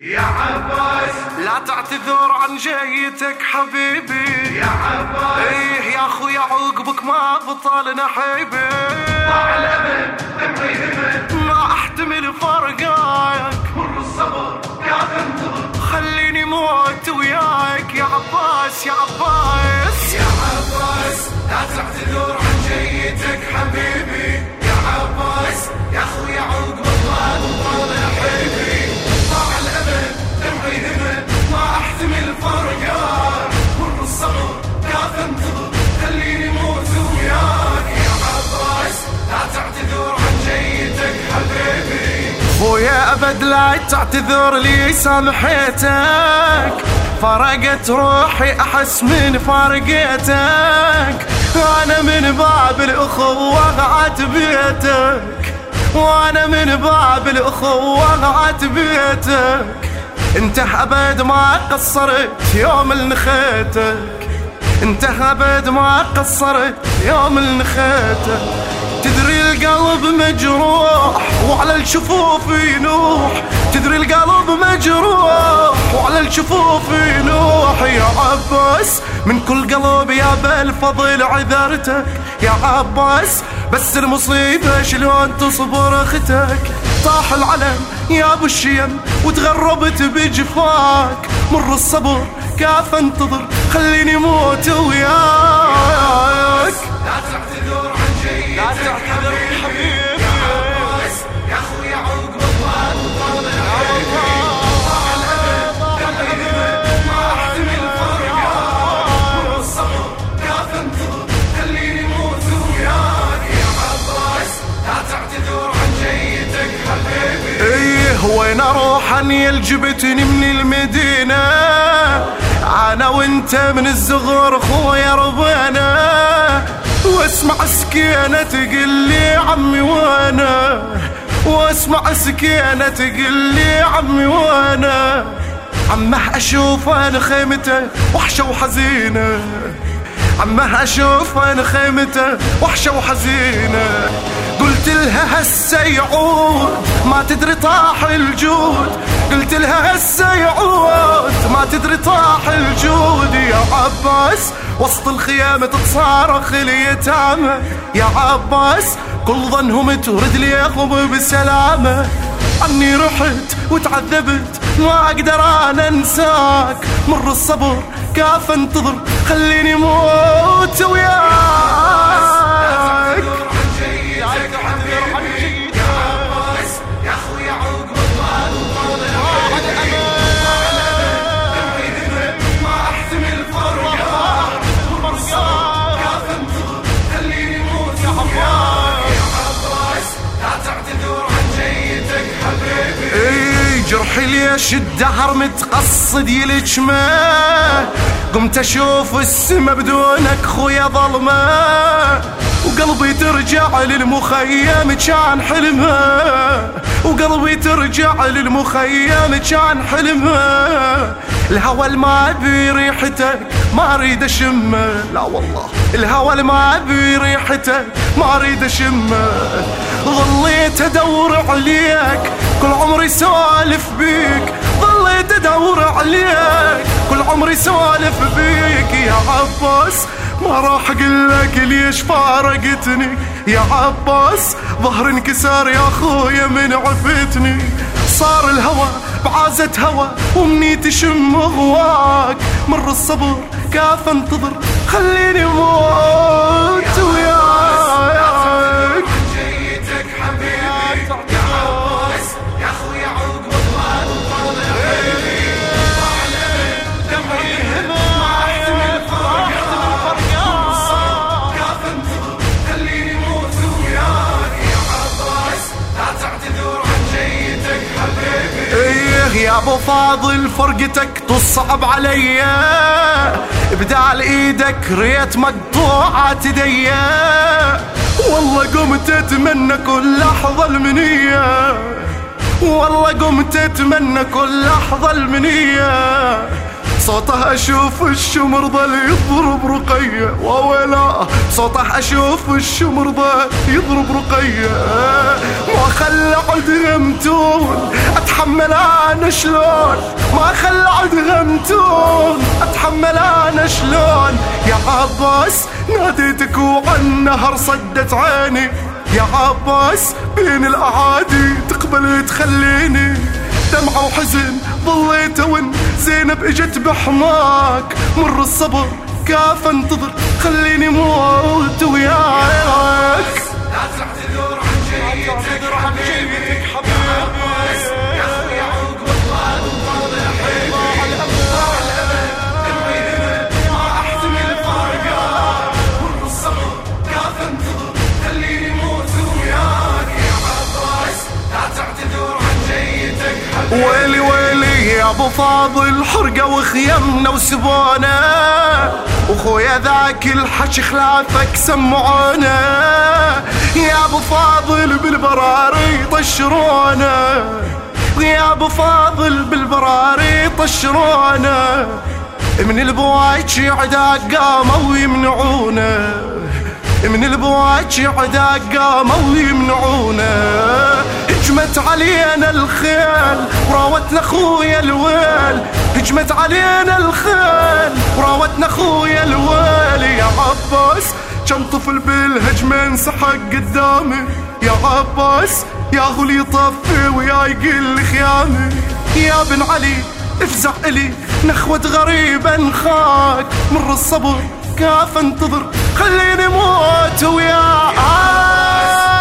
يا عباس لا تعتذر عن جيتك حبيبي يا عباس. ايه يا اخويا عقبك ما بطل نحيبي، ضاع الامل دمعي همل، ما احتمل فرقاك مر الصبر قاعد انتظر، خليني موت وياك يا عباس يا عباس. يا عباس لا تعتذر عن جيتك حبيبي يا عباس، يا اخويا عقبك ما بطل نحيبي، ضاع الامل دمعي همل، ما احتمل فرقاك مر الصبر قاعد انتظر، خليني موت وياك يا عباس لا تعتذر عن جيتك حبيبي. خويا ابد لا تعتذر لي سامحيتك، فرقت روحي احس من فرقيتك، انا من باب الاخوة عتبيتك، وانا من باب الاخوة عتبيتك، انت ابد ما قصرت يوم النخيتك، انت ابد ما قصرت يوم النخيتك، تدري القلب مجروح وعلى الشفوف ينوح، تدري القلب مجروح وعلى الشفوف ينوح، يا عباس من كل قلب يا بالفضل عذرتك، يا عباس بس المصيبة شلون تصبر اختك، طاح العلم يا ابو الشيم وتغربت بجفاك، مر الصبر كاف انتظر خليني موت وياك. لا تعتذر عن جيتك حبيبي يا عباس، يا اخويا عقبك ما بطل نحيبي، ضاع الامل دمعي همل، ما احتمل فرقاك مر الصبر قاعد انتظر، خليني موت وياك يا عباس لا تعتذر عن جيتك حبيبي. ايه وين اروح اني الجبتني من المدينة، انا وانت من الزغر خويا ربنا، واسمع سكينة تقول لي عمي وانا، واسمع سكينة تقول لي عمي وانا، عمه اشوف انا خيمته وحشة وحزينة، عمه اشوف انا خيمته وحشة وحزينة، قلت لها هسه يعود ما تدري طاح الجود، قلت لها هسه يعود ما تدري طاح الجود، يا عباس وسط الخيام تتصارخ اليتامى، يا عباس كل ظنهم تورد لي ياخذ بسلامة، عني رحت وتعذبت ما اقدر انا انساك، مر الصبر كاف انتظر خليني موت وياك. جرحي ليش الدهر متقصد يلجمه، قمت اشوف السما بدونك خويا ظلمه، وقلبي ترجع للمخيم كان حلمه، وقلبي ترجع للمخيم كان حلمه، الهوى ما بريحتك ما اريد اشمه، لا والله الهوى ما بريحتك ما اريد اشمه، ظليت ادور عليك كل عمري سوالف بيك، ظليت ادور عليك كل عمري سوالف بيك، يا عباس ما راح اقلك ليش فارقتني، يا عباس ظهر انكسر يا خويا من عفتني، صار الهوى بعازة هوى ومني تشم غواك، مر الصبر كاف انتظر خليني موت وياك. جيتك حبيبي يا عباس، يا اخويا عقبك ما بطل نحيبي، ضاع الامل دمعي همل، ما احتمل فرقاك مر الصبر قاعد انتظر خليني موت وياك يا عباس لا تعتذر عن جيتك حبيبي. ايه يا ابو فاضل فرقتك تصعب عليا، بدال ايدك ريت مقطوعة ايديا، والله قمت اتمنى كل لحظة المنية، والله قمت اتمنى كل لحظة المنية، صوته اشوف الشمر ظل يضرب رقية، وويلا صوته اشوف الشمر ظل يضرب رقية، ما خلى عد يمتون اتحمل انا شلون ما خلى عد غمتون اتحمل انا شلون يا عباس ناديتك وعن نهر صدت عيني يا عباس بين الاعادي تقبل تخليني دمعة وحزن ظليت اون زينب اجت بحماك مر الصبر كاف انتظر خليني موت وياك لا تعتذر عن جيتك حبيبي عباس يا اخوي عقب الله وطال حبيبي ضاع الامل دمعي هنا ما احتمل فارقاك مر الصبر كاف انتظر خليني موت وياك يا عباس لا تعتذر عن جيتك حبيبي ويلي ويلي يا ابو فاضل حرقه وخيمنا وسبونا وخويا ذاك الحكي خلافك سمعونا يا ابو فاضل بالبراري طشرونا يا ابو فاضل بالبراري طشرونا من البوايج عداق قاموا يمنعونا من البوايج عداق قاموا يمنعونا هجمت علينا الخيل وراوتنا اخويا الويل هجمت علينا الخيل وراوتنا اخويا الويل يا عباس كم طفل بالهجمة انسحق قدامي يا عباس يا هو اللي يطفي ويا يقل خيامي يا بن علي افزع الي نخوة غريبة نخاك مر الصبر كاف انتظر خليني موت وياك